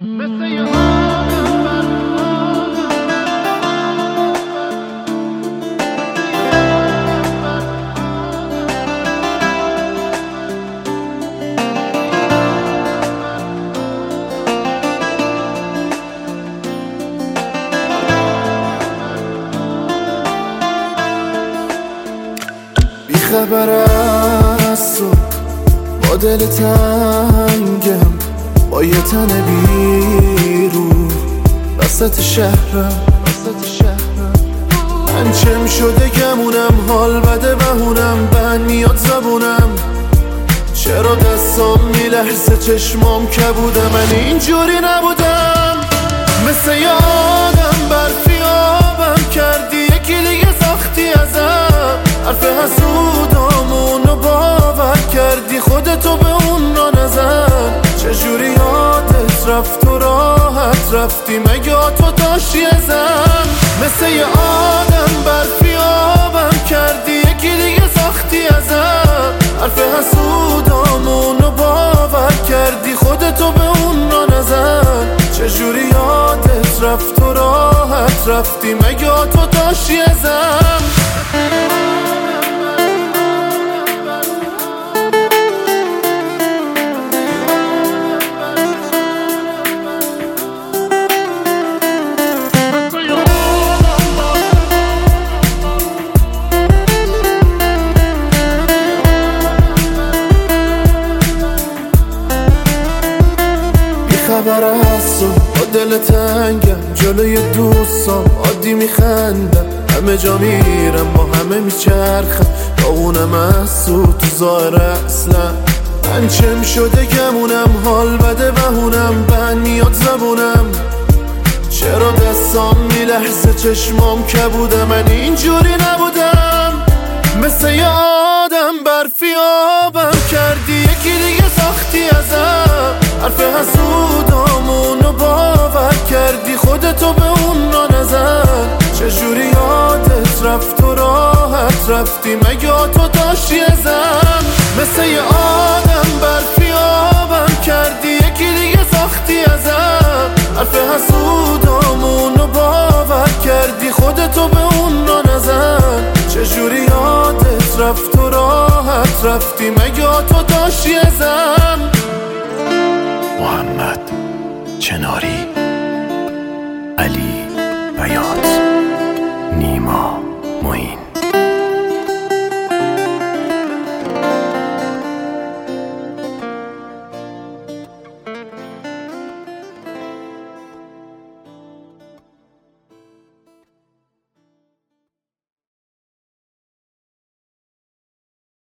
مثل یه آدم بی خبر از تو، با دل تنگم، با یه تن بیرون وسط شهرم. من چم شده گمونم، حال بده بهونم، بند میاد زبونم، چرا دستام میلرزه چشمام کبوده. من اینجوری نبودم، مثل یه آدم برفی آبم کردی، یکی دیگه ساختی ازم، حرف حسودامونو باور کردی، خودتو به اون را نزن. چجوری یادت رفت و راحت رفتی، مگه تو داشتی ازم؟ مثل یه آدم برفی آبم کردی، یکی دیگه ساختی ازم، حرف حسودامونو باور کردی، خودتو به اون را نزن. چجوری یادت رفت و راحت رفتی، مگه تو داشتی ازم؟ خبر هستم، با دل تنگم، جلوی دوستام عادی میخندم، همه جا میرم با همه میچرخم، با اونم از تو ظاهر اصلا. من چم شده گمونم، حال بده بهونم، بند میاد زبونم، چرا دستام میلرزه چشمام کبوده. من اینجوری نبودم، مثل یه آدم برفی آبم کردی، یکی دیگه ساختی ازم، حرف حسودامونو باور کردی، خودتو به اون را نزن. چجوری یادت رفت و راحت رفتی، مگه تو داشتی ازم؟ مثل یه آدم برفی آبم کردی، یکی دیگه ساختی ازم، حرف حسودامونو باور کردی، خودتو به اون را نزن. چجوری یادت رفت و راحت رفتی، مگه تو داشتی ازم؟ محمد چناری، علی بیات، نیما معین.